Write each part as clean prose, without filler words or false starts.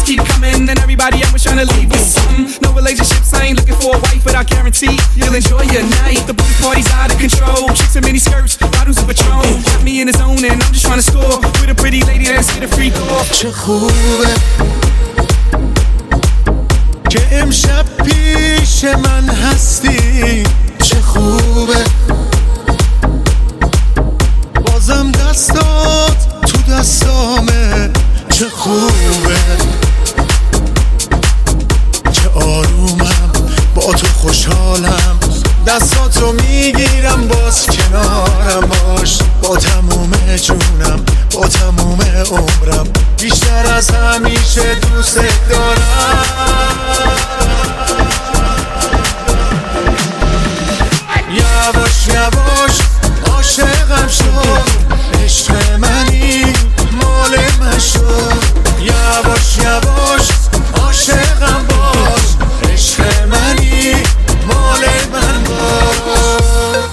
keep coming, and everybody else was trying to leave with something. No relationships, I ain't looking for a wife, but I guarantee you'll enjoy your night. The booty party's out of control, chicks in mini skirts, bottles of Patron. Got me in the zone and I'm just trying to score with a pretty lady that's get a free call. چه خوبه که امشب پیش من هستی، چه خوبه بازم دستات تو دستامه، چه خوبه که آرومم با تو خوشحالم، دستاتو میگیرم باز کنارم باش، با تموم جونم با تموم عمرم، بیشتر از همیشه دوست دارم. یواش یواش عاشقم شد، عشق منی مال من شد، یواش یواش عاشقم باش، عشق منی مال من باش.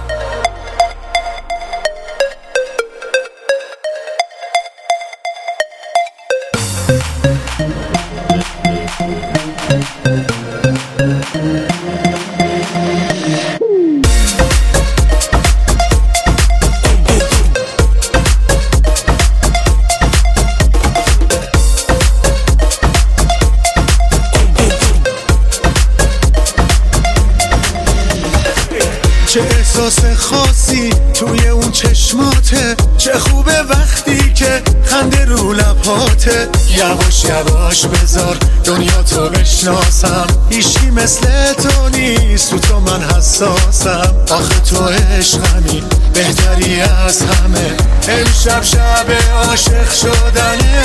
چه احساس خاصی توی اون چشماته، چه خوبه وقتی که خنده رو لبهاته، یواش یواش بذار دنیا تو بشناسم، هیچی مثل تو نیست، تو تو من حساسم، آخه تو عشقمی بهتری از همه، امشب شب عاشق شدنه،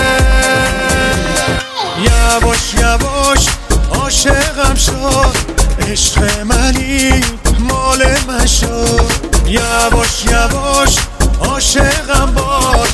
یواش یواش عاشقم شد، عشق منی مال من شد، یواش یواش عاشقم باش.